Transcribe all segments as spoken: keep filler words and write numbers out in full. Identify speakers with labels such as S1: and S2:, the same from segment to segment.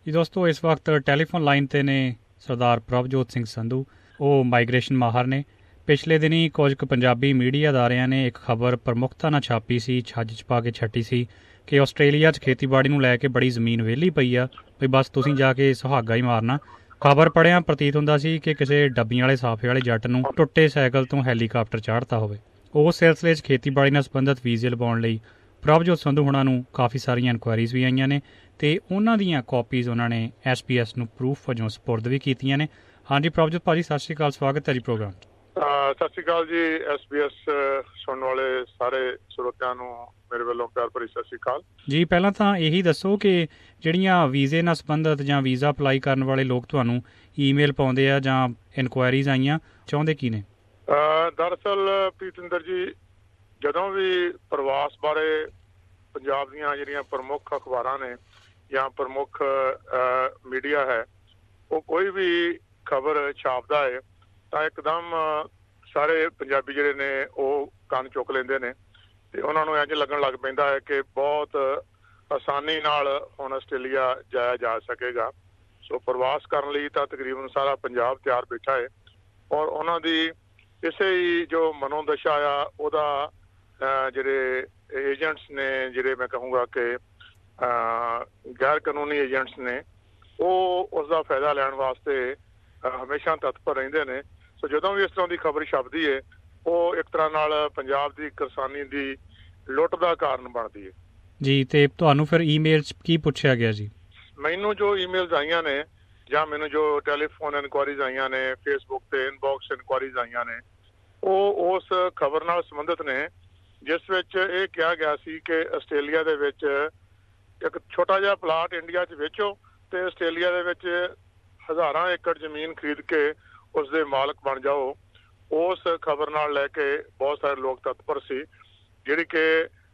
S1: ਜੀ ਦੋਸਤੋ, ਇਸ ਵਕਤ ਟੈਲੀਫੋਨ ਲਾਈਨ 'ਤੇ ਨੇ ਸਰਦਾਰ ਪ੍ਰਭਜੋਤ ਸਿੰਘ ਸੰਧੂ। ਉਹ ਮਾਈਗ੍ਰੇਸ਼ਨ ਮਾਹਰ ਨੇ। ਪਿਛਲੇ ਦਿਨੀਂ ਕੁਝ ਕੁ ਪੰਜਾਬੀ ਮੀਡੀਆ ਅਦਾਰਿਆਂ ਨੇ ਇੱਕ ਖਬਰ ਪ੍ਰਮੁੱਖਤਾ ਨਾਲ ਛਾਪੀ ਸੀ, ਛੱਜ 'ਚ ਪਾ ਕੇ ਛੱਟੀ ਸੀ ਕਿ ਆਸਟ੍ਰੇਲੀਆ 'ਚ ਖੇਤੀਬਾੜੀ ਨੂੰ ਲੈ ਕੇ ਬੜੀ ਜ਼ਮੀਨ ਵਿਹਲੀ ਪਈ ਆ, ਵੀ ਬਸ ਤੁਸੀਂ ਜਾ ਕੇ ਸੁਹਾਗਾ ਹੀ ਮਾਰਨਾ। ਖਬਰ ਪੜ੍ਹਿਆ ਪ੍ਰਤੀਤ ਹੁੰਦਾ ਸੀ ਕਿ ਕਿਸੇ ਡੱਬੀਆਂ ਵਾਲੇ ਸਾਫੇ ਵਾਲੇ ਜੱਟ ਨੂੰ ਟੁੱਟੇ ਸਾਈਕਲ ਤੋਂ ਹੈਲੀਕਾਪਟਰ ਚਾੜ੍ਹਤਾ ਹੋਵੇ। ਉਸ ਸਿਲਸਿਲੇ 'ਚ ਖੇਤੀਬਾੜੀ ਨਾਲ ਸੰਬੰਧਿਤ ਵੀਜ਼ੇ ਲਵਾਉਣ ਲਈ ਪ੍ਰਭਜੋਤ ਸੰਧੂ ਹੋਣਾ ਨੂੰ ਕਾਫੀ ਸਾਰੀਆਂ ਇਨਕੁਆਇਰੀਜ਼ ਵੀ ਆਈਆਂ ਨੇ ਅਤੇ ਉਹਨਾਂ ਦੀਆਂ ਕਾਪੀਜ਼ ਉਹਨਾਂ ਨੇ ਐਸ ਪੀ ਐਸ ਨੂੰ ਪ੍ਰੂਫ ਵਜੋਂ ਸਪੁਰਦ ਵੀ ਕੀਤੀਆਂ ਨੇ। ਹਾਂਜੀ ਪ੍ਰਭਜੋਤ ਭਾਅ ਜੀ, ਸਤਿ ਸ਼੍ਰੀ ਅਕਾਲ, ਸਵਾਗਤ ਹੈ ਜੀ ਪ੍ਰੋਗਰਾਮ 'ਚ।
S2: ਸਤਿ ਸ਼੍ਰੀ ਅਕਾਲ ਜੀ। ਐਸ ਬੀ ਐਸ ਸੁਣਨ ਵਾਲੇ ਸਾਰੇ ਸਰੋਤਿਆਂ ਨੂੰ ਮੇਰੇ ਵੱਲੋਂ ਪਿਆਰ ਭਰੀ ਸਤਿ ਸ਼੍ਰੀ ਅਕਾਲ
S1: ਜੀ। ਪਹਿਲਾਂ ਤਾਂ ਇਹੀ ਦੱਸੋ ਕਿ ਜਿਹੜੀਆਂ ਵੀਜ਼ੇ ਨਾਲ ਸੰਬੰਧਿਤ ਜਾਂ ਵੀਜ਼ਾ ਅਪਲਾਈ ਕਰਨ ਵਾਲੇ ਲੋਕ ਤੁਹਾਨੂੰ ਈਮੇਲ ਪਾਉਂਦੇ ਆ ਜਾਂ ਇਨਕੁਆਇਰੀਜ਼ ਆਈਆਂ, ਚਾਹੁੰਦੇ ਕੀ ਨੇ?
S2: ਦਰਅਸਲ ਪ੍ਰੀਤਿੰਦਰ ਜੀ, ਜਦੋਂ ਵੀ ਪ੍ਰਵਾਸ ਬਾਰੇ ਪੰਜਾਬ ਦੀਆਂ ਜਿਹੜੀਆਂ ਪ੍ਰਮੁੱਖ ਅਖਬਾਰਾਂ ਨੇ ਜਾਂ ਪ੍ਰਮੁੱਖ ਮੀਡੀਆ ਹੈ, ਉਹ ਕੋਈ ਵੀ ਖਬਰ ਛਾਪਦਾ ਹੈ ਤਾਂ ਇੱਕਦਮ ਸਾਰੇ ਪੰਜਾਬੀ ਜਿਹੜੇ ਨੇ ਉਹ ਕੰਨ ਚੁੱਕ ਲੈਂਦੇ ਨੇ ਅਤੇ ਉਹਨਾਂ ਨੂੰ ਇੰਝ ਲੱਗਣ ਲੱਗ ਪੈਂਦਾ ਹੈ ਕਿ ਬਹੁਤ ਆਸਾਨੀ ਨਾਲ ਹੁਣ ਆਸਟ੍ਰੇਲੀਆ ਜਾਇਆ ਜਾ ਸਕੇਗਾ। ਸੋ ਪ੍ਰਵਾਸ ਕਰਨ ਲਈ ਤਾਂ ਤਕਰੀਬਨ ਸਾਰਾ ਪੰਜਾਬ ਤਿਆਰ ਬੈਠਾ ਹੈ ਔਰ ਉਹਨਾਂ ਦੀ ਇਸੇ ਹੀ ਜੋ ਮਨੋਦਸ਼ਾ ਆ ਉਹਦਾ ਜਿਹੜੇ ਏਜੰਟਸ ਨੇ, ਜਿਹੜੇ ਮੈਂ ਕਹੂੰਗਾ ਕਿ ਗੈਰ ਕਾਨੂੰਨੀ ਏਜੰਟਸ ਨੇ, ਉਹ ਉਸ ਦਾ ਫਾਇਦਾ ਲੈਣ ਵਾਸਤੇ ਹਮੇਸ਼ਾ ਤਤਪਰ ਰਹਿੰਦੇ ਨੇ। ਸੋ ਜਦੋਂ ਵੀ ਇਸ ਤਰ੍ਹਾਂ ਦੀ ਖਬਰ ਛਪਦੀ ਹੈ, ਉਹ ਇੱਕ ਤਰ੍ਹਾਂ ਨਾਲ ਪੰਜਾਬ ਦੀ ਕਿਸਾਨੀ ਦੀ ਲੁੱਟ ਦਾ ਕਾਰਨ ਬਣਦੀ ਹੈ
S1: ਜੀ। ਅਤੇ ਤੁਹਾਨੂੰ ਫਿਰ ਈਮੇਲ 'ਚ ਕੀ ਪੁੱਛਿਆ ਗਿਆ ਜੀ?
S2: ਮੈਨੂੰ ਜੋ ਈਮੇਲਸ ਆਈਆਂ ਨੇ ਜਾਂ ਮੈਨੂੰ ਜੋ ਟੈਲੀਫੋਨ ਇਨਕੁਆਇਰੀਜ਼ ਆਈਆਂ ਨੇ, ਫੇਸਬੁੱਕ 'ਤੇ ਇਨਬਾਕਸ ਇਨਕੁਆਇਰੀਜ਼ ਆਈਆਂ ਨੇ, ਉਹ ਉਸ ਖਬਰ ਨਾਲ ਸੰਬੰਧਿਤ ਨੇ ਜਿਸ ਵਿੱਚ ਇਹ ਕਿਹਾ ਗਿਆ ਸੀ ਕਿ ਆਸਟ੍ਰੇਲੀਆ ਦੇ ਵਿੱਚ ਇੱਕ ਛੋਟਾ ਜਿਹਾ ਪਲਾਟ ਇੰਡੀਆ 'ਚ ਵੇਚੋ ਅਤੇ ਆਸਟ੍ਰੇਲੀਆ ਦੇ ਵਿੱਚ ਹਜ਼ਾਰਾਂ ਏਕੜ ਜ਼ਮੀਨ ਖਰੀਦ ਕੇ ਉਸ ਦੇ ਮਾਲਕ ਬਣ ਜਾਓ। ਉਸ ਖਬਰ ਨਾਲ ਲੈ ਕੇ ਬਹੁਤ ਸਾਰੇ ਲੋਕ ਤਤਪਰ ਸੀ, ਜਿਹੜੀ ਕਿ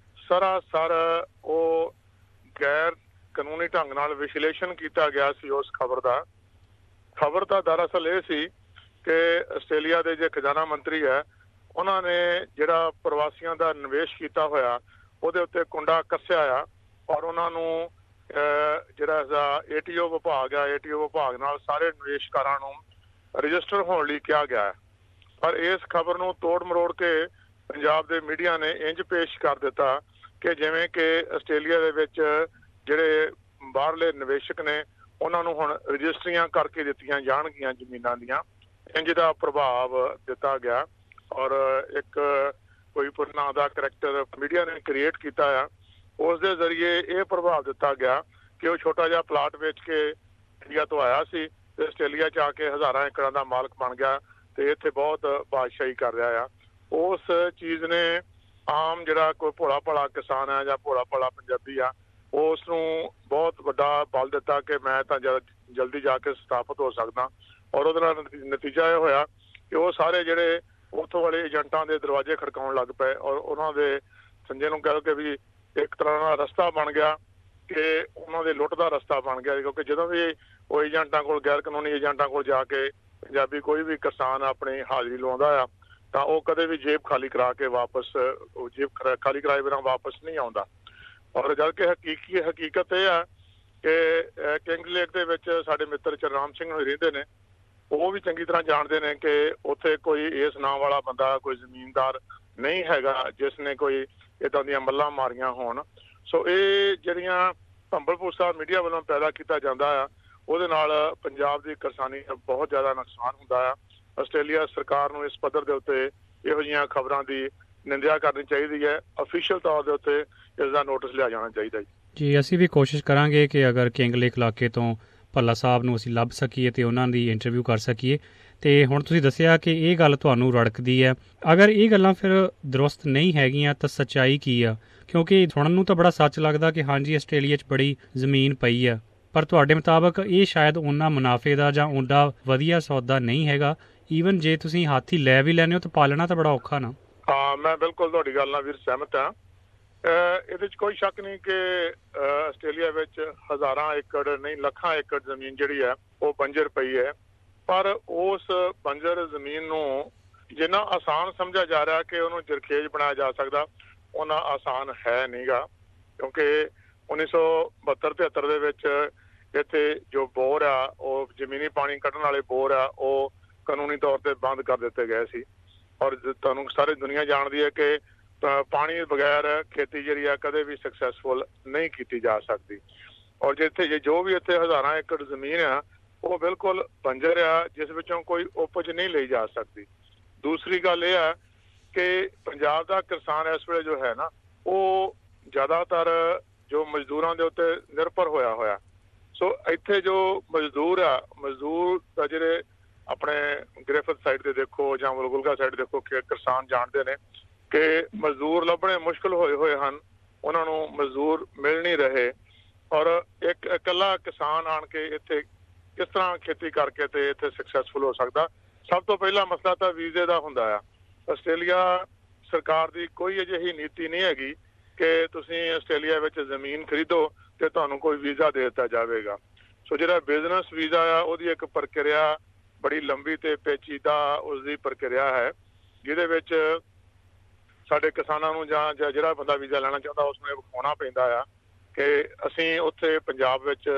S2: ਸਰਾਸਰ ਉਹ ਗੈਰ ਕਾਨੂੰਨੀ ਢੰਗ ਨਾਲ ਵਿਸ਼ਲੇਸ਼ਣ ਕੀਤਾ ਗਿਆ ਸੀ ਉਸ ਖਬਰ ਦਾ। ਖਬਰ ਤਾਂ ਦਰਅਸਲ ਇਹ ਸੀ ਕਿ ਆਸਟ੍ਰੇਲੀਆ ਦੇ ਜੇ ਖਜ਼ਾਨਾ ਮੰਤਰੀ ਹੈ, ਉਹਨਾਂ ਨੇ ਜਿਹੜਾ ਪ੍ਰਵਾਸੀਆਂ ਦਾ ਨਿਵੇਸ਼ ਕੀਤਾ ਹੋਇਆ ਉਹਦੇ ਉੱਤੇ ਕੁੰਡਾ ਕੱਸਿਆ ਆ ਔਰ ਉਹਨਾਂ ਨੂੰ ਜਿਹੜਾ ਇਸਦਾ ਏ ਟੀ ਓ ਵਿਭਾਗ ਆ, ਏ ਟੀ ਓ ਵਿਭਾਗ ਨਾਲ ਸਾਰੇ ਨਿਵੇਸ਼ਕਾਰਾਂ ਨੂੰ ਰਜਿਸਟਰ ਹੋਣ ਲਈ ਕਿਹਾ ਗਿਆ ਹੈ। ਪਰ ਇਸ ਖਬਰ ਨੂੰ ਤੋੜ ਮਰੋੜ ਕੇ ਪੰਜਾਬ ਦੇ ਮੀਡੀਆ ਨੇ ਇੰਝ ਪੇਸ਼ ਕਰ ਦਿੱਤਾ ਕਿ ਜਿਵੇਂ ਕਿ ਆਸਟ੍ਰੇਲੀਆ ਦੇ ਵਿੱਚ ਜਿਹੜੇ ਬਾਹਰਲੇ ਨਿਵੇਸ਼ਕ ਨੇ ਉਹਨਾਂ ਨੂੰ ਹੁਣ ਰਜਿਸਟਰੀਆਂ ਕਰਕੇ ਦਿੱਤੀਆਂ ਜਾਣਗੀਆਂ ਜ਼ਮੀਨਾਂ ਦੀਆਂ। ਇੰਝ ਦਾ ਪ੍ਰਭਾਵ ਦਿੱਤਾ ਗਿਆ ਔਰ ਇੱਕ ਕੋਈ ਨਾਂ ਦਾ ਕਰੈਕਟਰ ਮੀਡੀਆ ਨੇ ਕ੍ਰੀਏਟ ਕੀਤਾ ਆ, ਉਸ ਦੇ ਜ਼ਰੀਏ ਇਹ ਪ੍ਰਭਾਵ ਦਿੱਤਾ ਗਿਆ ਕਿ ਉਹ ਛੋਟਾ ਜਿਹਾ ਪਲਾਟ ਵੇਚ ਕੇ ਇੰਡੀਆ ਤੋਂ ਆਇਆ ਸੀ ਅਤੇ ਆਸਟ੍ਰੇਲੀਆ 'ਚ ਆ ਕੇ ਹਜ਼ਾਰਾਂ ਏਕੜਾਂ ਦਾ ਮਾਲਕ ਬਣ ਗਿਆ ਅਤੇ ਇੱਥੇ ਬਹੁਤ ਬਾਦਸ਼ਾਹੀ ਕਰ ਰਿਹਾ ਆ। ਉਸ ਚੀਜ਼ ਨੇ ਆਮ ਜਿਹੜਾ ਕੋਈ ਭੋਲਾ ਭਾਲਾ ਕਿਸਾਨ ਹੈ ਜਾਂ ਭੋਲਾ ਭਾਲਾ ਪੰਜਾਬੀ ਆ, ਉਸ ਨੂੰ ਬਹੁਤ ਵੱਡਾ ਬਲ ਦਿੱਤਾ ਕਿ ਮੈਂ ਤਾਂ ਜਲ ਜਲਦੀ ਜਾ ਕੇ ਸਥਾਪਿਤ ਹੋ ਸਕਦਾ। ਔਰ ਉਹਦੇ ਨਾਲ ਨਤੀਜਾ ਇਹ ਹੋਇਆ ਕਿ ਉਹ ਸਾਰੇ ਜਿਹੜੇ ਉੱਥੋਂ ਵਾਲੇ ਏਜੰਟਾਂ ਦੇ ਦਰਵਾਜ਼ੇ ਖੜਕਾਉਣ ਲੱਗ ਪਏ ਔਰ ਉਹਨਾਂ ਦੇ ਸੰਜੇ ਨੂੰ ਕਹਿ ਲਓ ਕਿ ਵੀ ਇੱਕ ਤਰ੍ਹਾਂ ਦਾ ਰਸਤਾ ਬਣ ਗਿਆ ਕਿ ਉਹਨਾਂ ਦੇ ਲੁੱਟ ਦਾ ਰਸਤਾ ਬਣ ਗਿਆ। ਕਿਉਂਕਿ ਜਦੋਂ ਵੀ ਉਹ ਏਜੰਟਾਂ ਕੋਲ, ਗੈਰ ਕਾਨੂੰਨੀ ਏਜੰਟਾਂ ਕੋਲ ਜਾ ਕੇ ਪੰਜਾਬੀ ਕੋਈ ਵੀ ਕਿਸਾਨ ਆਪਣੀ ਹਾਜ਼ਰੀ ਲਵਾਉਂਦਾ ਆ ਤਾਂ ਉਹ ਕਦੇ ਵੀ ਜੇਬ ਖਾਲੀ ਕਰਾ ਕੇ ਵਾਪਸ ਜੇਬ ਖਾਲੀ ਕਰਾਏ ਬਿਨਾਂ ਵਾਪਸ ਨਹੀਂ ਆਉਂਦਾ। ਔਰ ਜਦ ਕਿ ਹਕੀਕੀ ਹਕੀਕਤ ਇਹ ਆ ਕਿ ਕਿੰਗ ਲੇਕ ਦੇ ਵਿੱਚ ਸਾਡੇ ਮਿੱਤਰ ਚਰਨਾਮ ਸਿੰਘ ਹੋਈ ਰਹਿੰਦੇ ਨੇ, ਉਹ ਵੀ ਚੰਗੀ ਤਰ੍ਹਾਂ ਜਾਣਦੇ ਨੇ ਕਿ ਉੱਥੇ ਕੋਈ ਇਸ ਨਾਂ ਵਾਲਾ ਬੰਦਾ, ਕੋਈ ਜ਼ਮੀਨਦਾਰ ਨਹੀਂ ਹੈਗਾ ਜਿਸ ਨੇ ਕੋਈ ਇੱਦਾਂ ਦੀਆਂ ਮੱਲਾਂ ਮਾਰੀਆਂ ਹੋਣ। ਸੋ ਇਹ ਜਿਹੜੀਆਂ ਭੰਬਲ ਭੂਸਾ ਮੀਡੀਆ ਵੱਲੋਂ ਪੈਦਾ ਕੀਤਾ ਜਾਂਦਾ ਆ, ਉਹਦੇ ਨਾਲ ਪੰਜਾਬ ਦੀ ਕਿਸਾਨੀ ਦਾ ਬਹੁਤ ਜ਼ਿਆਦਾ ਨੁਕਸਾਨ ਹੁੰਦਾ ਆ। ਆਸਟ੍ਰੇਲੀਆ ਸਰਕਾਰ ਨੂੰ ਇਸ ਪੱਧਰ ਦੇ ਉੱਤੇ ਇਹੋ ਜਿਹੀਆਂ ਖਬਰਾਂ ਦੀ ਨਿੰਦਿਆ ਕਰਨੀ ਚਾਹੀਦੀ ਹੈ। ਅਫੀਸ਼ੀਅਲ ਤੌਰ ਦੇ ਉੱਤੇ ਇਸ ਦਾ ਨੋਟਿਸ ਲਿਆ ਜਾਣਾ ਚਾਹੀਦਾ ਜੀ।
S1: ਜੀ ਅਸੀਂ ਵੀ ਕੋਸ਼ਿਸ਼ ਕਰਾਂਗੇ ਕਿ ਅਗਰ ਕਿੰਗ ਲੇਕ ਇਲਾਕੇ ਤੋਂ ਭੱਲਾ ਸਾਹਿਬ ਨੂੰ ਅਸੀਂ ਲੱਭ ਸਕੀਏ ਅਤੇ ਉਹਨਾਂ ਦੀ ਇੰਟਰਵਿਊ ਕਰ ਸਕੀਏ। ਅਤੇ ਹੁਣ ਤੁਸੀਂ ਦੱਸਿਆ ਕਿ ਇਹ ਗੱਲ ਤੁਹਾਨੂੰ ਰੜਕਦੀ ਹੈ, ਅਗਰ ਇਹ ਗੱਲਾਂ ਫਿਰ ਦਰੁਸਤ ਨਹੀਂ ਹੈਗੀਆਂ ਤਾਂ ਸੱਚਾਈ ਕੀ ਆ? ਕਿਉਂਕਿ ਸੁਣਨ ਨੂੰ ਤਾਂ ਬੜਾ ਸੱਚ ਲੱਗਦਾ ਕਿ ਹਾਂਜੀ ਆਸਟ੍ਰੇਲੀਆ 'ਚ ਬੜੀ ਜ਼ਮੀਨ ਪਈ ਆ, ਪਰ ਤੁਹਾਡੇ ਮੁਤਾਬਕ ਇਹ ਸ਼ਾਇਦ ਓਨਾ ਮੁਨਾਫੇ ਦਾ ਜਾਂ ਓਨਾ ਵਧੀਆ ਸੌਦਾ ਨਹੀਂ ਹੈਗਾ। ਈਵਨ ਜੇ ਤੁਸੀਂ ਹਾਥੀ ਲੈ ਵੀ ਲੈਂਦੇ ਹੋ ਤਾਂ ਪਾਲਣਾ ਤਾਂ ਬੜਾ ਔਖਾ ਨਾ।
S2: ਹਾਂ, ਮੈਂ ਬਿਲਕੁਲ ਤੁਹਾਡੀ ਗੱਲ ਨਾਲ ਵੀਰ ਸਹਿਮਤ ਹਾਂ। ਇਹਦੇ 'ਚ ਕੋਈ ਸ਼ੱਕ ਨਹੀਂ ਕਿ ਆਸਟ੍ਰੇਲੀਆ ਵਿੱਚ ਹਜ਼ਾਰਾਂ ਏਕੜ ਨਹੀਂ ਲੱਖਾਂ ਏਕੜ ਜ਼ਮੀਨ ਜਿਹੜੀ ਹੈ ਉਹ ਬੰਜਰ ਪਈ ਹੈ। ਪਰ ਉਸ ਬੰਜਰ ਜ਼ਮੀਨ ਨੂੰ ਜਿੰਨਾ ਆਸਾਨ ਸਮਝਿਆ ਜਾ ਰਿਹਾ ਕਿ ਉਹਨੂੰ ਜਰਖੇਜ਼ ਬਣਾਇਆ ਜਾ ਸਕਦਾ, ਉਹਨਾਂ ਆਸਾਨ ਹੈ ਨਹੀਂ ਗਾ। ਕਿਉਂਕਿ ਉੱਨੀ ਸੌ ਬਹੱਤਰ ਤਿਹੱਤਰ ਦੇ ਵਿੱਚ ਇੱਥੇ ਜੋ ਬੋਰ ਆ ਉਹ ਜ਼ਮੀਨੀ ਪਾਣੀ ਕੱਢਣ ਵਾਲੇ ਬੋਰ ਆ ਉਹ ਕਾਨੂੰਨੀ ਤੌਰ ਤੇ ਬੰਦ ਕਰ ਦਿੱਤੇ ਗਏ ਸੀ। ਔਰ ਤੁਹਾਨੂੰ ਸਾਰੀ ਦੁਨੀਆ ਜਾਣਦੀ ਹੈ ਕਿ ਪਾਣੀ ਬਗੈਰ ਖੇਤੀ ਜਿਹੜੀ ਆ ਕਦੇ ਵੀ ਸਕਸੈਸਫੁਲ ਨਹੀਂ ਕੀਤੀ ਜਾ ਸਕਦੀ। ਔਰ ਜਿੱਥੇ ਜੇ ਜੋ ਵੀ ਇੱਥੇ ਹਜ਼ਾਰਾਂ ਏਕੜ ਜ਼ਮੀਨ ਆ ਉਹ ਬਿਲਕੁਲ ਬੰਜਰ ਆ, ਜਿਸ ਵਿੱਚੋਂ ਕੋਈ ਉਪਜ ਨਹੀਂ ਲਈ ਜਾ ਸਕਦੀ। ਦੂਸਰੀ ਗੱਲ ਇਹ ਆ ਕਿ ਪੰਜਾਬ ਦਾ ਕਿਸਾਨ ਇਸ ਵੇਲੇ ਜੋ ਹੈ ਨਾ ਉਹ ਜ਼ਿਆਦਾਤਰ ਜੋ ਮਜ਼ਦੂਰਾਂ ਦੇ ਉੱਤੇ ਨਿਰਭਰ ਹੋਇਆ ਹੋਇਆ। ਸੋ ਇੱਥੇ ਜੋ ਮਜ਼ਦੂਰ ਆ, ਮਜ਼ਦੂਰ ਦਾ ਜਿਹੜੇ ਆਪਣੇ ਗ੍ਰਿਫਤ ਸਾਈਡ ਤੇ ਦੇਖੋ ਜਾਂ ਵਲਗੁਲਗਾ ਸਾਈਡ ਦੇਖੋ ਕਿ ਕਿਸਾਨ ਜਾਣਦੇ ਨੇ ਕਿ ਮਜ਼ਦੂਰ ਲੱਭਣੇ ਮੁਸ਼ਕਿਲ ਹੋਏ ਹੋਏ ਹਨ, ਉਹਨਾਂ ਨੂੰ ਮਜ਼ਦੂਰ ਮਿਲ ਨਹੀਂ ਰਹੇ। ਔਰ ਇੱਕ ਇਕੱਲਾ ਕਿਸਾਨ ਆਣ ਕੇ ਇੱਥੇ ਕਿਸ ਤਰ੍ਹਾਂ ਖੇਤੀ ਕਰਕੇ ਤੇ ਇੱਥੇ ਸਕਸੈਸਫੁਲ ਹੋ ਸਕਦਾ? ਸਭ ਤੋਂ ਪਹਿਲਾ ਮਸਲਾ ਤਾਂ ਵੀਜ਼ੇ ਦਾ ਹੁੰਦਾ ਆ। ਆਸਟ੍ਰੇਲੀਆ ਸਰਕਾਰ ਦੀ ਕੋਈ ਅਜਿਹੀ ਨੀਤੀ ਨਹੀਂ ਹੈਗੀ ਕਿ ਤੁਸੀਂ ਆਸਟ੍ਰੇਲੀਆ ਵਿੱਚ ਜ਼ਮੀਨ ਖਰੀਦੋ ਤੇ ਤੁਹਾਨੂੰ ਕੋਈ ਵੀਜ਼ਾ ਦੇ ਦਿੱਤਾ ਜਾਵੇਗਾ। ਸੋ ਜਿਹੜਾ ਬਿਜ਼ਨਸ ਵੀਜ਼ਾ ਆ ਉਹਦੀ ਇੱਕ ਪ੍ਰਕਿਰਿਆ ਬੜੀ ਲੰਬੀ ਤੇ ਪੇਚੀਦਾ ਉਸਦੀ ਪ੍ਰਕਿਰਿਆ ਹੈ, ਜਿਹਦੇ ਵਿੱਚ ਸਾਡੇ ਕਿਸਾਨਾਂ ਨੂੰ ਜਾਂ ਜਿਹੜਾ ਬੰਦਾ ਵੀਜ਼ਾ ਲੈਣਾ ਚਾਹੁੰਦਾ ਉਸਨੂੰ ਇਹ ਵਿਖਾਉਣਾ ਪੈਂਦਾ ਆ ਕਿ ਅਸੀਂ ਉੱਥੇ ਪੰਜਾਬ ਵਿੱਚ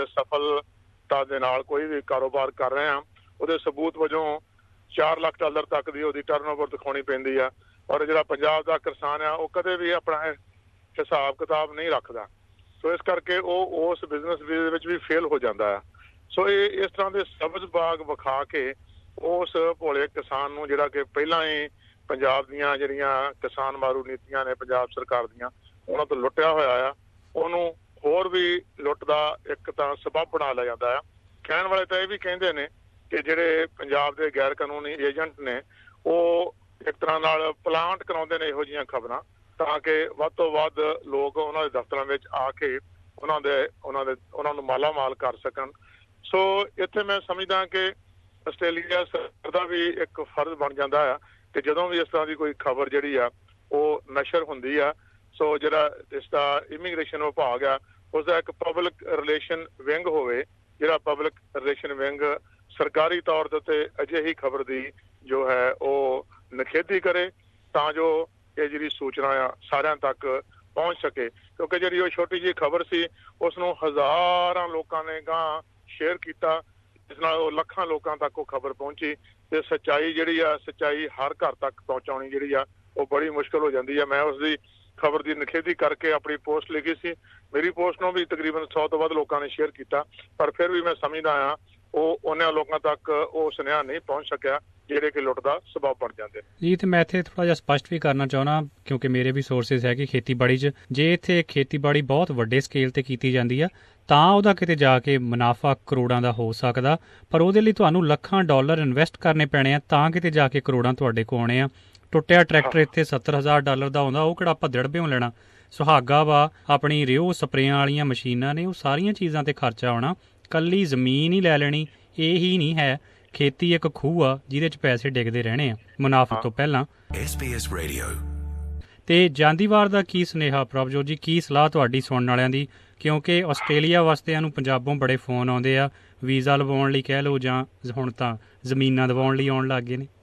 S2: ਸਫਲਤਾ ਦੇ ਨਾਲ ਕੋਈ ਵੀ ਕਾਰੋਬਾਰ ਕਰ ਰਹੇ ਹਾਂ। ਉਹਦੇ ਸਬੂਤ ਵਜੋਂ ਚਾਰ ਲੱਖ ਡਾਲਰ ਤੱਕ ਦੀ ਉਹਦੀ ਟਰਨਓਵਰ ਦਿਖਾਉਣੀ ਪੈਂਦੀ ਆ। ਔਰ ਜਿਹੜਾ ਪੰਜਾਬ ਦਾ ਕਿਸਾਨ ਆ ਉਹ ਕਦੇ ਵੀ ਆਪਣਾ ਹਿਸਾਬ ਕਿਤਾਬ ਨਹੀਂ ਰੱਖਦਾ। ਸੋ ਇਸ ਕਰਕੇ ਉਹ ਉਸ ਬਿਜ਼ਨਸ ਵੀਜ਼ੇ ਦੇ ਵਿੱਚ ਵੀ ਫੇਲ ਹੋ ਜਾਂਦਾ ਆ। ਸੋ ਇਹ ਇਸ ਤਰ੍ਹਾਂ ਦੇ ਸਬਜ਼ ਬਾਗ ਵਿਖਾ ਕੇ ਉਸ ਭੋਲੇ ਕਿਸਾਨ ਨੂੰ ਜਿਹੜਾ ਕਿ ਪਹਿਲਾਂ ਹੀ ਪੰਜਾਬ ਦੀਆਂ ਜਿਹੜੀਆਂ ਕਿਸਾਨ ਮਾਰੂ ਨੀਤੀਆਂ ਨੇ ਪੰਜਾਬ ਸਰਕਾਰ ਦੀਆਂ ਉਹਨਾਂ ਤੋਂ ਲੁੱਟਿਆ ਹੋਇਆ ਆ, ਉਹਨੂੰ ਹੋਰ ਵੀ ਲੁੱਟ ਦਾ ਇੱਕ ਤਾਂ ਸਬੱਬ ਬਣਾ ਲਿਆ ਜਾਂਦਾ ਆ। ਕਹਿਣ ਵਾਲੇ ਤਾਂ ਇਹ ਵੀ ਕਹਿੰਦੇ ਨੇ ਕਿ ਜਿਹੜੇ ਪੰਜਾਬ ਦੇ ਗੈਰ ਕਾਨੂੰਨੀ ਏਜੰਟ ਨੇ ਉਹ ਇੱਕ ਤਰ੍ਹਾਂ ਨਾਲ ਪਲਾਂਟ ਕਰਾਉਂਦੇ ਨੇ ਇਹੋ ਜਿਹੀਆਂ ਖਬਰਾਂ ਤਾਂ ਕਿ ਵੱਧ ਤੋਂ ਵੱਧ ਲੋਕ ਉਹਨਾਂ ਦੇ ਦਫ਼ਤਰਾਂ ਵਿੱਚ ਆ ਕੇ ਉਹਨਾਂ ਦੇ ਉਹਨਾਂ ਦੇ ਉਹਨਾਂ ਨੂੰ ਮਾਲਾ ਮਾਲ ਕਰ ਸਕਣ। ਸੋ ਇੱਥੇ ਮੈਂ ਸਮਝਦਾ ਕਿ ਆਸਟ੍ਰੇਲੀਆ ਸਰਕਾਰ ਦਾ ਵੀ ਇੱਕ ਫਰਜ਼ ਬਣ ਜਾਂਦਾ ਆ ਕਿ ਜਦੋਂ ਵੀ ਇਸ ਤਰ੍ਹਾਂ ਦੀ ਕੋਈ ਖਬਰ ਜਿਹੜੀ ਆ ਉਹ ਨਸ਼ਰ ਹੁੰਦੀ ਆ, ਸੋ ਜਿਹੜਾ ਇਸ ਦਾ ਇਮੀਗ੍ਰੇਸ਼ਨ ਵਿਭਾਗ ਆ ਉਸਦਾ ਇੱਕ ਪਬਲਿਕ ਰਿਲੇਸ਼ਨ ਵਿੰਗ ਹੋਵੇ, ਜਿਹੜਾ ਪਬਲਿਕ ਰਿਲੇਸ਼ਨ ਵਿੰਗ ਸਰਕਾਰੀ ਤੌਰ ਦੇ ਉੱਤੇ ਅਜਿਹੀ ਖਬਰ ਦੀ ਜੋ ਹੈ ਉਹ ਨਿਖੇਧੀ ਕਰੇ ਤਾਂ ਜੋ ਇਹ ਜਿਹੜੀ ਸੂਚਨਾ ਆ ਸਾਰਿਆਂ ਤੱਕ ਪਹੁੰਚ ਸਕੇ। ਕਿਉਂਕਿ ਜਿਹੜੀ ਉਹ ਛੋਟੀ ਜਿਹੀ ਖਬਰ ਸੀ ਉਸ ਨੂੰ ਹਜ਼ਾਰਾਂ ਲੋਕਾਂ ਨੇ ਗਾਂ ਸ਼ੇਅਰ ਕੀਤਾ, ਜਿਸ ਨਾਲ ਉਹ ਲੱਖਾਂ ਲੋਕਾਂ ਤੱਕ ਉਹ ਖਬਰ ਪਹੁੰਚੀ ਤੇ ਸੱਚਾਈ ਜਿਹੜੀ ਆ ਸੱਚਾਈ ਹਰ ਘਰ ਤੱਕ ਪਹੁੰਚਾਉਣੀ ਜਿਹੜੀ ਆ ਉਹ ਬੜੀ ਮੁਸ਼ਕਲ ਹੋ ਜਾਂਦੀ ਆ। ਮੈਂ ਉਸਦੀ ਖਬਰ ਦੀ ਨਿਖੇਧੀ ਕਰਕੇ ਆਪਣੀ ਪੋਸਟ ਲਿਖੀ ਸੀ। ਮੇਰੀ ਪੋਸਟ ਨੂੰ ਵੀ ਤਕਰੀਬਨ ਸੌ ਤੋਂ ਵੱਧ ਲੋਕਾਂ ਨੇ ਸ਼ੇਅਰ ਕੀਤਾ, ਪਰ ਫਿਰ ਵੀ ਮੈਂ ਸਮਝਦਾ ਆ ਉਹ ਉਹਨਾਂ ਲੋਕਾਂ ਤੱਕ ਉਹ ਸੁਨੇਹਾ ਨਹੀਂ ਪਹੁੰਚ ਸਕਿਆ ਜਿਹੜੇ ਕਿ ਲੁੱਟ ਦਾ ਸਬੱਬ ਬਣ ਜਾਂਦੇ
S1: ਜੀ। ਤੇ ਮੈਂ ਇੱਥੇ ਥੋੜਾ ਜਿਹਾ ਸਪਸ਼ਟ ਵੀ ਕਰਨਾ ਚਾਹੁੰਦਾ ਕਿਉਂਕਿ ਮੇਰੇ ਵੀ ਸੋਰਸਿਸ ਹੈ ਕਿ ਖੇਤੀਬਾੜੀ 'ਚ ਜੇ ਇੱਥੇ ਖੇਤੀਬਾੜੀ ਬਹੁਤ ਵੱਡੇ ਸਕੇਲ ਤੇ ਕੀਤੀ ਜਾਂਦੀ ਆ ਤਾਂ ਉਹਦਾ ਕਿਤੇ ਜਾ ਕੇ ਮੁਨਾਫਾ ਕਰੋੜਾਂ ਦਾ ਹੋ ਸਕਦਾ, ਪਰ ਉਹਦੇ ਲਈ ਤੁਹਾਨੂੰ ਲੱਖਾਂ ਡਾਲਰ ਇਨਵੈਸਟ ਕਰਨੇ ਪੈਣੇ ਆ ਤਾਂ ਕਿਤੇ ਜਾ ਕੇ ਕਰੋੜਾਂ ਤੁਹਾਡੇ ਕੋਲ ਆਉਣੇ ਆ। ਟੁੱਟਿਆ ਟਰੈਕਟਰ ਇੱਥੇ ਸੱਤਰ ਹਜ਼ਾਰ ਡਾਲਰ ਦਾ ਆਉਂਦਾ, ਉਹ ਕਿਹੜਾ ਆਪਾਂ ਦੜਬਿਓਂ ਲੈਣਾ। ਸੁਹਾਗਾ ਵਾ ਆਪਣੀ ਰਿਓ ਸਪਰੇਆਂ ਵਾਲੀਆਂ ਮਸ਼ੀਨਾਂ ਨੇ, ਉਹ ਸਾਰੀਆਂ ਚੀਜ਼ਾਂ ਤੇ ਖਰਚਾ ਆਉਣਾ। ਕੱਲੀ ਜ਼ਮੀਨ ਹੀ ਲੈ ਲੈਣੀ ਇਹ ਹੀ ਨਹੀਂ ਹੈ। ਖੇਤੀ ਇੱਕ ਖੂਹ ਆ ਜਿਹਦੇ 'ਚ ਪੈਸੇ ਡਿੱਗਦੇ ਰਹਿਣੇ ਆ ਮੁਨਾਫੇ ਤੋਂ ਪਹਿਲਾਂ। ਐਸ ਬੀ ਐਸ ਰੇਡੀਓ ਤੇ ਜਾਂਦੀ ਵਾਰ ਦਾ ਕੀ ਸੁਨੇਹਾ ਪ੍ਰਭਜੋਤ ਜੀ, ਕੀ ਸਲਾਹ ਤੁਹਾਡੀ ਸੁਣਨ ਵਾਲਿਆਂ ਦੀ? ਕਿਉਂਕਿ ਆਸਟ੍ਰੇਲੀਆ ਵਾਸਤਿਆਂ ਨੂੰ ਪੰਜਾਬੋਂ ਬੜੇ ਫੋਨ ਆਉਂਦੇ ਆ ਵੀਜ਼ਾ ਲਵਾਉਣ ਲਈ ਕਹਿ ਲਓ ਜਾਂ ਹੁਣ ਤਾਂ ਜ਼ਮੀਨਾਂ ਦਿਵਾਉਣ ਲਈ ਆਉਣ ਲੱਗ ਗਏ ਨੇ।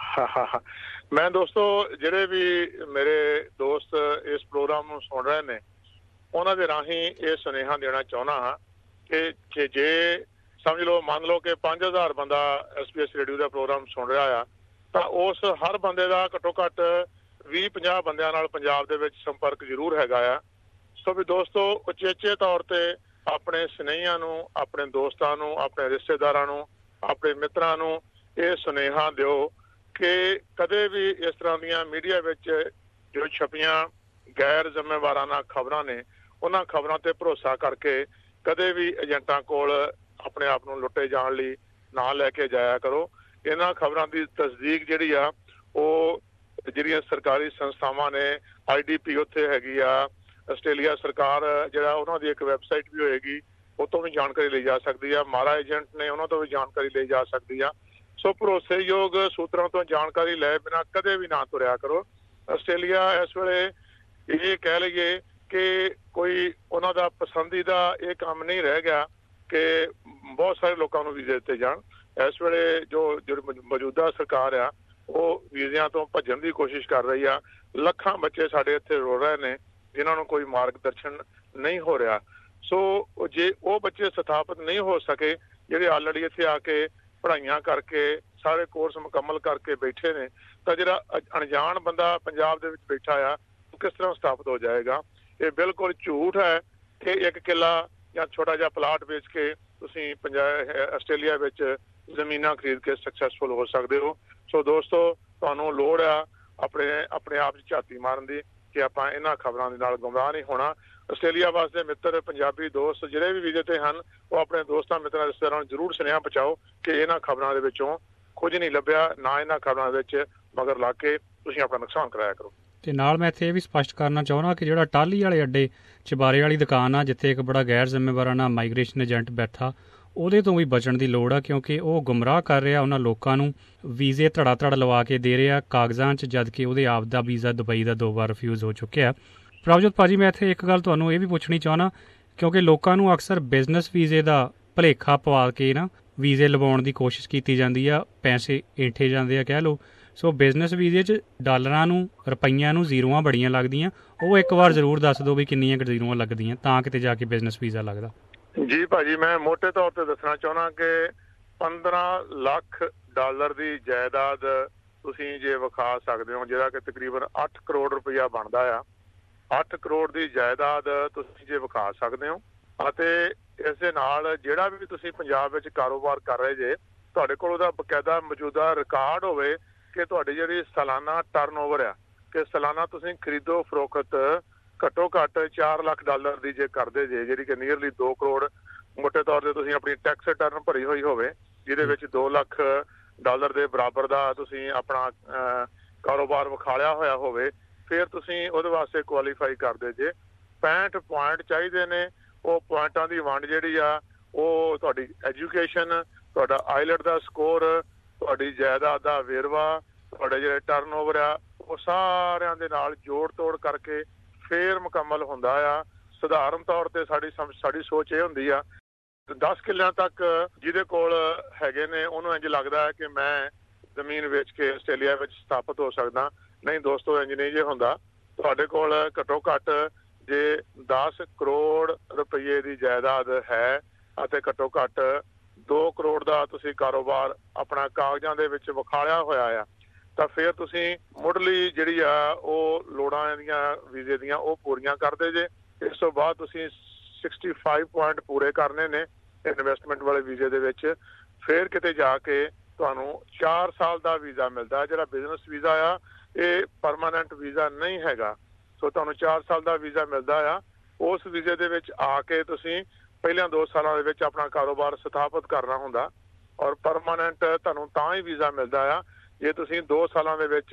S2: ਮੈਂ ਦੋਸਤੋ ਜਿਹੜੇ ਵੀ ਮੇਰੇ ਦੋਸਤ ਇਸ ਪ੍ਰੋਗਰਾਮ ਨੂੰ ਸੁਣ ਰਹੇ ਨੇ ਉਹਨਾਂ ਦੇ ਰਾਹੀਂ ਇਹ ਸੁਨੇਹਾ ਦੇਣਾ ਚਾਹੁੰਦਾ ਹਾਂ ਕਿ ਜੇ ਸਮਝ ਲਓ ਮੰਨ ਲਓ ਕਿ ਪੰਜ ਹਜ਼ਾਰ ਬੰਦਾ ਐਸ ਬੀ ਐਸ ਰੇਡੀਓ ਦਾ ਪ੍ਰੋਗਰਾਮ ਸੁਣ ਰਿਹਾ ਆ ਤਾਂ ਉਸ ਹਰ ਬੰਦੇ ਦਾ ਘੱਟੋ ਘੱਟ ਵੀਹ ਪੰਜਾਹ ਬੰਦਿਆਂ ਨਾਲ ਪੰਜਾਬ ਦੇ ਵਿੱਚ ਸੰਪਰਕ ਜ਼ਰੂਰ ਹੈਗਾ ਆ। ਸੋ ਵੀ ਦੋਸਤੋ ਉਚੇਚੇ ਤੌਰ ਤੇ ਆਪਣੇ ਸੁਨੇਹਿਆਂ ਨੂੰ, ਆਪਣੇ ਦੋਸਤਾਂ ਨੂੰ, ਆਪਣੇ ਰਿਸ਼ਤੇਦਾਰਾਂ ਨੂੰ, ਆਪਣੇ ਮਿੱਤਰਾਂ ਨੂੰ ਇਹ ਸੁਨੇਹਾ ਦਿਓ ਕਿ ਕਦੇ ਵੀ ਇਸ ਤਰ੍ਹਾਂ ਦੀਆਂ ਮੀਡੀਆ ਵਿੱਚ ਜੋ ਛਪੀਆਂ ਗੈਰ ਜ਼ਿੰਮੇਵਾਰਾਨਾ ਖਬਰਾਂ ਨੇ ਉਹਨਾਂ ਖਬਰਾਂ ਤੇ ਭਰੋਸਾ ਕਰਕੇ ਕਦੇ ਵੀ ਏਜੰਟਾਂ ਕੋਲ ਆਪਣੇ ਆਪ ਨੂੰ ਲੁੱਟੇ ਜਾਣ ਲਈ ਨਾ ਲੈ ਕੇ ਜਾਇਆ ਕਰੋ। ਇਹਨਾਂ ਖਬਰਾਂ ਦੀ ਤਸਦੀਕ ਜਿਹੜੀ ਆ ਉਹ ਜਿਹੜੀਆਂ ਸਰਕਾਰੀ ਸੰਸਥਾਵਾਂ ਨੇ, ਆਈ ਡੀ ਪੀ ਉੱਥੇ ਹੈਗੀ ਆ, ਆਸਟ੍ਰੇਲੀਆ ਸਰਕਾਰ ਜਿਹੜਾ ਉਹਨਾਂ ਦੀ ਇੱਕ ਵੈਬਸਾਈਟ ਵੀ ਹੋਏਗੀ ਉਹ ਤੋਂ ਵੀ ਜਾਣਕਾਰੀ ਲਈ ਜਾ ਸਕਦੀ ਆ। ਮਾਰਾ ਏਜੰਟ ਨੇ ਉਹਨਾਂ ਤੋਂ ਵੀ ਜਾਣਕਾਰੀ ਲਈ ਜਾ ਸਕਦੀ ਆ। ਸੋ ਭਰੋਸੇਯੋਗ ਸੂਤਰਾਂ ਤੋਂ ਜਾਣਕਾਰੀ ਲੈ ਬਿਨਾਂ ਕਦੇ ਵੀ ਨਾ ਤੁਰਿਆ ਕਰੋ। ਆਸਟ੍ਰੇਲੀਆ ਇਸ ਵੇਲੇ ਇਹ ਕਹਿ ਲਈਏ ਕਿ ਕੋਈ ਉਹਨਾਂ ਦਾ ਪਸੰਦੀਦਾ ਇਹ ਕੰਮ ਨਹੀਂ ਰਹਿ ਗਿਆ ਕਿ ਬਹੁਤ ਸਾਰੇ ਲੋਕਾਂ ਨੂੰ ਵੀਜ਼ੇ ਦਿੱਤੇ ਜਾਣ। ਇਸ ਵੇਲੇ ਜੋ ਜਿਹੜੀ ਮੌਜੂਦਾ ਸਰਕਾਰ ਆ ਉਹ ਵੀਜ਼ਿਆਂ ਤੋਂ ਭੱਜਣ ਦੀ ਕੋਸ਼ਿਸ਼ ਕਰ ਰਹੀ ਆ। ਲੱਖਾਂ ਬੱਚੇ ਸਾਡੇ ਇੱਥੇ ਰੋ ਰਹੇ ਨੇ ਜਿਨ੍ਹਾਂ ਨੂੰ ਕੋਈ ਮਾਰਗ ਦਰਸ਼ਨ ਨਹੀਂ ਹੋ ਰਿਹਾ। ਸੋ ਜੇ ਉਹ ਬੱਚੇ ਸਥਾਪਿਤ ਨਹੀਂ ਹੋ ਸਕੇ ਜਿਹੜੇ ਆਲਰੇਡੀ ਇੱਥੇ ਆ ਕੇ ਪੜ੍ਹਾਈਆਂ ਕਰਕੇ ਸਾਰੇ ਕੋਰਸ ਮੁਕੰਮਲ ਕਰਕੇ ਬੈਠੇ ਨੇ, ਤਾਂ ਜਿਹੜਾ ਅਣਜਾਣ ਬੰਦਾ ਪੰਜਾਬ ਦੇ ਵਿੱਚ ਬੈਠਾ ਆ ਉਹ ਕਿਸ ਤਰ੍ਹਾਂ ਸਥਾਪਿਤ ਹੋ ਜਾਏਗਾ। ਇਹ ਬਿਲਕੁਲ ਝੂਠ ਹੈ ਕਿ ਇੱਕ ਕਿੱਲਾ ਜਾਂ ਛੋਟਾ ਜਿਹਾ ਪਲਾਟ ਵੇਚ ਕੇ ਤੁਸੀਂ ਪੰਜਾਬ ਆਸਟ੍ਰੇਲੀਆ ਵਿੱਚ ਜ਼ਮੀਨਾਂ ਖਰੀਦ ਕੇ ਸਕਸੈਸਫੁਲ ਹੋ ਸਕਦੇ ਹੋ। ਸੋ ਦੋਸਤੋ, ਤੁਹਾਨੂੰ ਲੋੜ ਆ ਆਪਣੇ ਆਪਣੇ ਆਪ 'ਚ ਝਾਤੀ ਮਾਰਨ ਦੀ ਕਿ ਆਪਾਂ ਇਹਨਾਂ ਖਬਰਾਂ ਦੇ ਨਾਲ ਗੁੰਮਰਾਹ ਨਹੀਂ ਹੋਣਾ। ਆਸਟ੍ਰੇਲੀਆ ਵਾਸਤੇ ਮਿੱਤਰ ਪੰਜਾਬੀ ਦੋਸਤ ਜਿਹੜੇ ਵੀ ਵੀਜ਼ੇ ਤੇ ਹਨ, ਉਹ ਆਪਣੇ ਦੋਸਤਾਂ ਮਿੱਤਰਾਂ ਰਿਸ਼ਤੇਦਾਰਾਂ ਨੂੰ ਜ਼ਰੂਰ ਸੁਨੇਹਾ ਪਹੁੰਚਾਓ ਕਿ ਇਹਨਾਂ ਖਬਰਾਂ ਦੇ ਵਿੱਚੋਂ ਕੁਝ ਨਹੀਂ ਲੱਭਿਆ, ਨਾ ਇਹਨਾਂ ਖਬਰਾਂ ਦੇ ਵਿੱਚ ਮਗਰ ਲਾ ਕੇ ਤੁਸੀਂ ਆਪਣਾ ਨੁਕਸਾਨ ਕਰਾਇਆ ਕਰੋ।
S1: ਤੇ ਨਾਲ ਮੈਂ ਇੱਥੇ ਇਹ ਵੀ ਸਪਸ਼ਟ ਕਰਨਾ ਚਾਹੁੰਦਾ ਕਿ ਜਿਹੜਾ ਟਾਹਲੀ ਵਾਲੇ ਅੱਡੇ ਚਬਾਰੇ ਵਾਲੀ ਦੁਕਾਨ ਆ, ਜਿੱਥੇ ਇੱਕ ਬੜਾ ਗੈਰ ਜ਼ਿੰਮੇਵਾਰਾਨਾ ਮਾਈਗ੍ਰੇਸ਼ਨ ਏਜੰਟ ਬੈਠਾ, ਉਹਦੇ ਤੋਂ ਵੀ ਬਚਣ ਦੀ ਲੋੜ ਆ, ਕਿਉਂਕਿ ਉਹ ਗੁੰਮਰਾਹ ਕਰ ਰਿਹਾ ਉਹਨਾਂ ਲੋਕਾਂ ਨੂੰ, ਵੀਜ਼ੇ ਧੜਾ ਧੜ ਲਵਾ ਕੇ ਦੇ ਰਿਹਾ ਕਾਗਜ਼ਾਂ 'ਚ, ਜਦ ਕਿ ਉਹਦੇ ਆਪ ਦਾ ਵੀਜ਼ਾ ਦੁਬਈ ਦਾ ਦੋ ਵਾਰ ਰਿਫਿਊਜ਼ ਹੋ ਚੁੱਕਿਆ। ਪ੍ਰਭਜੋਤ ਭਾਜੀ, ਮੈਂ ਇੱਥੇ ਇੱਕ ਗੱਲ ਤੁਹਾਨੂੰ ਇਹ ਵੀ ਪੁੱਛਣੀ ਚਾਹੁੰਦਾ, ਕਿਉਂਕਿ ਲੋਕਾਂ ਨੂੰ ਅਕਸਰ ਬਿਜ਼ਨਸ ਵੀਜ਼ੇ ਦਾ ਭੁਲੇਖਾ ਪਵਾ ਕੇ ਨਾ ਵੀਜ਼ੇ ਲਵਾਉਣ ਦੀ ਕੋਸ਼ਿਸ਼ ਕੀਤੀ ਜਾਂਦੀ ਆ, ਪੈਸੇ ਏਠੇ ਜਾਂਦੇ ਆ ਕਹਿ ਲਓ। ਸੋ ਬਿਜ਼ਨਸ ਵੀਜ਼ੇ 'ਚ ਡਾਲਰਾਂ ਨੂੰ, ਰੁਪਈਆਂ ਨੂੰ ਜ਼ੀਰੋਆਂ ਬੜੀਆਂ ਲੱਗਦੀਆਂ, ਉਹ ਇੱਕ ਵਾਰ ਜ਼ਰੂਰ ਦੱਸ ਦਿਓ ਵੀ ਕਿੰਨੀਆਂ ਕੁ ਜ਼ੀਰੋਆਂ ਲੱਗਦੀਆਂ ਤਾਂ ਕਿਤੇ ਜਾ ਕੇ ਬਿਜ਼ਨਸ ਵੀਜ਼ਾ ਲੱਗਦਾ।
S2: ਜੀ ਭਾਜੀ, ਮੈਂ ਮੋਟੇ ਤੌਰ ਤੇ ਦੱਸਣਾ ਚਾਹੁੰਦਾ ਕਿ ਪੰਦਰਾਂ ਲੱਖ ਡਾਲਰ ਦੀ ਜਾਇਦਾਦ ਤੁਸੀਂ ਜੇ ਵਿਖਾ ਸਕਦੇ ਹੋ, ਜਿਹੜਾ ਕਿ ਤਕਰੀਬਨ ਅੱਠ ਕਰੋੜ ਰੁਪਈਆ ਬਣਦਾ ਆ, ਅੱਠ ਕਰੋੜ ਦੀ ਜਾਇਦਾਦ ਤੁਸੀਂ ਜੇ ਵਿਖਾ ਸਕਦੇ ਹੋ, ਅਤੇ ਇਸ ਦੇ ਨਾਲ ਜਿਹੜਾ ਵੀ ਤੁਸੀਂ ਪੰਜਾਬ ਵਿੱਚ ਕਾਰੋਬਾਰ ਕਰ ਰਹੇ ਜੇ, ਤੁਹਾਡੇ ਕੋਲ ਉਹਦਾ ਬਕਾਇਦਾ ਮੌਜੂਦਾ ਰਿਕਾਰਡ ਹੋਵੇ ਕਿ ਤੁਹਾਡੀ ਜਿਹੜੀ ਸਾਲਾਨਾ ਟਰਨ-ਓਵਰ ਆ, ਕਿ ਸਾਲਾਨਾ ਤੁਸੀਂ ਖਰੀਦੋ ਫਰੋਖਤ ਘੱਟੋ ਘੱਟ ਚਾਰ ਲੱਖ ਡਾਲਰ ਦੀ ਜੇ ਕਰਦੇ ਜੇ, ਜਿਹੜੀ ਕਿ ਨੀਅਰਲੀ ਦੋ ਕਰੋੜ ਮੋਟੇ ਤੌਰ ਤੇ ਤੁਸੀਂ ਆਪਣੀ ਟੈਕਸ ਰਿਟਰਨ ਭਰੀ ਹੋਈ ਹੋਵੇ, ਜਿਹਦੇ ਵਿੱਚ ਦੋ ਲੱਖ ਡਾਲਰ ਦੇ ਬਰਾਬਰ ਦਾ ਤੁਸੀਂ ਆਪਣਾ ਕਾਰੋਬਾਰ ਵਿਖਾਲਿਆ ਹੋਇਆ ਹੋਵੇ, ਫਿਰ ਤੁਸੀਂ ਉਹਦੇ ਵਾਸਤੇ ਕੁਆਲੀਫਾਈ ਕਰਦੇ ਜੇ। ਪੈਂਹਠ ਪੁਆਇੰਟ ਚਾਹੀਦੇ ਨੇ। ਉਹ ਪੁਆਇੰਟਾਂ ਦੀ ਵੰਡ ਜਿਹੜੀ ਆ ਉਹ ਤੁਹਾਡੀ ਐਜੂਕੇਸ਼ਨ, ਤੁਹਾਡਾ ਆਈਲੈਟ ਦਾ ਸਕੋਰ, ਤੁਹਾਡੀ ਜਾਇਦਾਦ ਦਾ ਵੇਰਵਾ, ਤੁਹਾਡੇ ਜਿਹੜੇ ਟਰਨ-ਓਵਰ ਆ, ਉਹ ਸਾਰਿਆਂ ਦੇ ਨਾਲ ਜੋੜ ਤੋੜ ਕਰਕੇ ਫੇਰ ਮੁਕੰਮਲ ਹੁੰਦਾ ਆ। ਸਧਾਰਨ ਤੌਰ ਤੇ ਸਾਡੀ ਸਾਡੀ ਸੋਚ ਇਹ ਹੁੰਦੀ ਆ, ਦਸ ਕਿੱਲਿਆਂ ਤੱਕ ਜਿਹਦੇ ਕੋਲ ਹੈਗੇ ਨੇ ਉਹਨੂੰ ਇੰਝ ਲੱਗਦਾ ਹੈ ਕਿ ਮੈਂ ਜ਼ਮੀਨ ਵੇਚ ਕੇ ਆਸਟ੍ਰੇਲੀਆ ਵਿੱਚ ਸਥਾਪਿਤ ਹੋ ਸਕਦਾ। ਨਹੀਂ ਦੋਸਤੋ, ਇੰਝ ਨਹੀਂ ਜੇ ਹੁੰਦਾ। ਤੁਹਾਡੇ ਕੋਲ ਘੱਟੋ ਘੱਟ ਜੇ ਦਸ ਕਰੋੜ ਰੁਪਈਏ ਦੀ ਜਾਇਦਾਦ ਹੈ ਅਤੇ ਘੱਟੋ ਘੱਟ ਦੋ ਕਰੋੜ ਦਾ ਤੁਸੀਂ ਕਾਰੋਬਾਰ ਆਪਣਾ ਕਾਗਜ਼ਾਂ ਦੇ ਵਿੱਚ ਵਿਖਾਲਿਆ ਹੋਇਆ ਆ, ਤਾਂ ਫਿਰ ਤੁਸੀਂ ਮੁੱਢਲੀ ਜਿਹੜੀ ਆ ਉਹ ਲੋੜਾਂ ਦੀਆਂ ਵੀਜ਼ੇ ਦੀਆਂ ਉਹ ਪੂਰੀਆਂ ਕਰਦੇ ਜੇ। ਇਸ ਤੋਂ ਬਾਅਦ ਤੁਸੀਂ ਸਿਕਸਟੀ ਫਾਈਵ ਪੁਆਇੰਟ ਪੂਰੇ ਕਰਨੇ ਨੇ ਇਨਵੈਸਟਮੈਂਟ ਵਾਲੇ ਵੀਜ਼ੇ ਦੇ ਵਿੱਚ, ਫਿਰ ਕਿਤੇ ਜਾ ਕੇ ਤੁਹਾਨੂੰ ਚਾਰ ਸਾਲ ਦਾ ਵੀਜ਼ਾ ਮਿਲਦਾ। ਜਿਹੜਾ ਬਿਜ਼ਨਸ ਵੀਜ਼ਾ ਆ ਇਹ ਪਰਮਾਨੈਂਟ ਵੀਜ਼ਾ ਨਹੀਂ ਹੈਗਾ, ਸੋ ਤੁਹਾਨੂੰ ਚਾਰ ਸਾਲ ਦਾ ਵੀਜ਼ਾ ਮਿਲਦਾ ਆ। ਉਸ ਵੀਜ਼ੇ ਦੇ ਵਿੱਚ ਆ ਕੇ ਤੁਸੀਂ ਪਹਿਲਿਆਂ ਦੋ ਸਾਲਾਂ ਦੇ ਵਿੱਚ ਆਪਣਾ ਕਾਰੋਬਾਰ ਸਥਾਪਿਤ ਕਰਨਾ ਹੁੰਦਾ, ਔਰ ਪਰਮਾਨੈਂਟ ਤੁਹਾਨੂੰ ਤਾਂ ਹੀ ਵੀਜ਼ਾ ਮਿਲਦਾ ਆ ਜੇ ਤੁਸੀਂ ਦੋ ਸਾਲਾਂ ਦੇ ਵਿੱਚ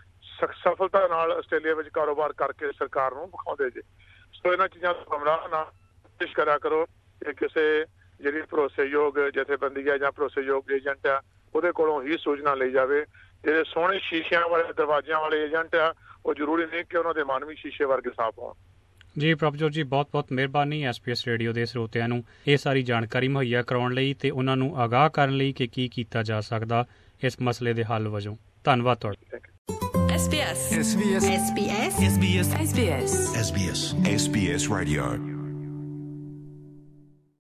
S2: ਸਫਲਤਾ ਨਾਲ ਆਸਟ੍ਰੇਲੀਆ ਵਿੱਚ ਕਾਰੋਬਾਰ ਕਰਕੇ ਸਰਕਾਰ ਨੂੰ ਵਿਖਾਉਂਦੇ ਜੇ। ਸੋ ਇਹਨਾਂ ਚੀਜ਼ਾਂ ਤੋਂ ਗੁੰਮਰਾਹ ਨਾ ਕੋਸ਼ਿਸ਼ ਕਰਿਆ ਕਰੋ ਕਿ ਕਿਸੇ ਜਿਹੜੀ ਭਰੋਸੇਯੋਗ ਜਥੇਬੰਦੀ ਆ ਜਾਂ ਭਰੋਸੇਯੋਗ ਏਜੰਟ ਆ ਉਹਦੇ ਕੋਲੋਂ ਹੀ ਸੂਚਨਾ ਲਈ ਜਾਵੇ। ਜਿਹੜੇ ਸੋਹਣੇ ਸ਼ੀਸ਼ਿਆਂ ਵਾਲੇ ਦਰਵਾਜ਼ਿਆਂ ਵਾਲੇ ਏਜੰਟ ਆ ਉਹ ਜ਼ਰੂਰੀ ਨਹੀਂ ਕਿ ਉਹਨਾਂ ਦੇ ਮਨ ਵੀ ਸ਼ੀਸ਼ੇ ਵਰਗੇ ਸਾਫ਼ ਹੋਣ।
S1: ਜੀ ਪ੍ਰਭਜੋਤ ਜੀ, ਬਹੁਤ ਬਹੁਤ ਮਿਹਰਬਾਨੀ ਐਸ ਪੀ ਐਸ ਰੇਡੀਓ ਦੇ ਸਰੋਤਿਆਂ ਨੂੰ ਇਹ ਸਾਰੀ ਜਾਣਕਾਰੀ ਮੁਹੱਈਆ ਕਰਾਉਣ ਲਈ ਤੇ ਉਹਨਾਂ ਨੂੰ ਆਗਾਹ ਕਰਨ ਲਈ ਕਿ ਕੀ ਕੀਤਾ ਜਾ ਸਕਦਾ ਇਸ ਮਸਲੇ ਦੇ ਹੱਲ ਵਜੋਂ। ਧੰਨਵਾਦ ਤੁਹਾਡਾ।
S3: S B S S B S S B S S B S S B S S B S S B S Radio